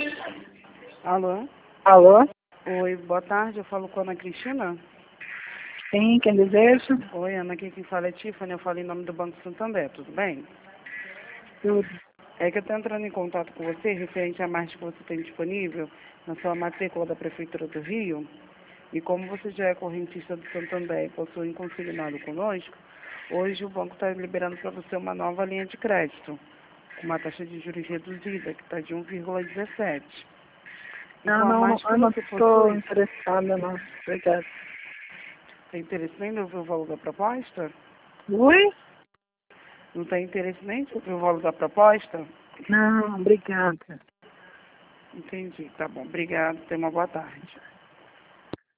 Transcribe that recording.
Alô? Alô? Oi, boa tarde, eu falo com a Ana Cristina. Sim, quem deseja? Oi, Ana, aqui quem fala é Tiffany, eu falo em nome do Banco Santander, tudo bem? Tudo. É que eu estou entrando em contato com você referente à marcha que você tem disponível na sua matrícula da Prefeitura do Rio. E como você já é correntista do Santander e possui um consignado conosco, hoje o banco está liberando para você uma nova linha de crédito, com uma taxa de juros reduzida, que está de 1,17. E com a marcha que Eu não você estou possui, interessada, não. Obrigada. tem interesse nem em ouvir o valor da proposta? Oi? Não tem interesse nem em ouvir o valor da proposta? Não, obrigada. Entendi, tá bom. Obrigado, tenha uma boa tarde.